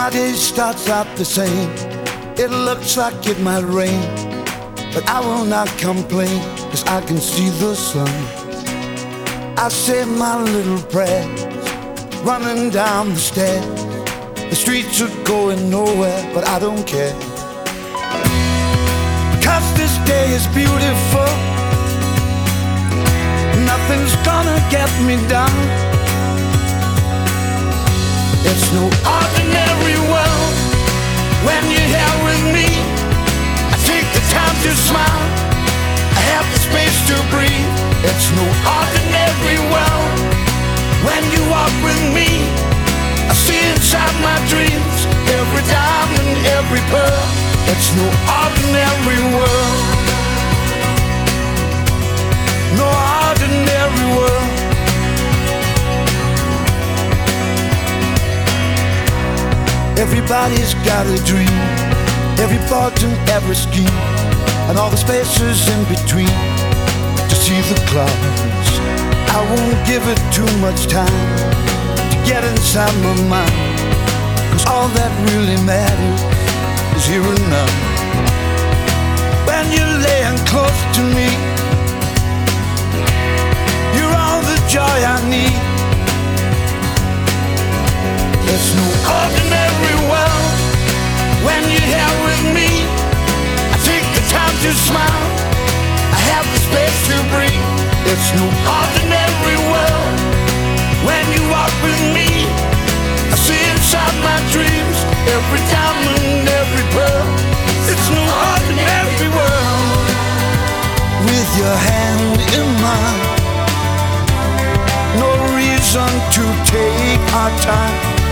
My day starts out the same. It looks like it might rain, but I will not complain, 'cause I can see the sun. I say my little prayers, running down the stairs. The streets are going nowhere, but I don't care, 'cause this day is beautiful. Nothing's gonna get me down. It's no ordinary world when you're here with me. I take the time to smile, I have the space to breathe. It's no ordinary world when you walk with me. I see inside my dreams every diamond, every pearl. It's no ordinary world, no ordinary world. Everybody's got a dream, every thought and every scheme, and all the spaces in between to see the clouds. I won't give it too much time to get inside my mind, 'cause all that really matters is here and now. When you're laying close to me, you're all the joy I need. It's no ordinary world when you're here with me. I take the time to smile, I have the space to breathe. It's no ordinary world when you walk with me. I see inside my dreams every diamond, every pearl. It's no ordinary world. With your hand in mine, no reason to take our time.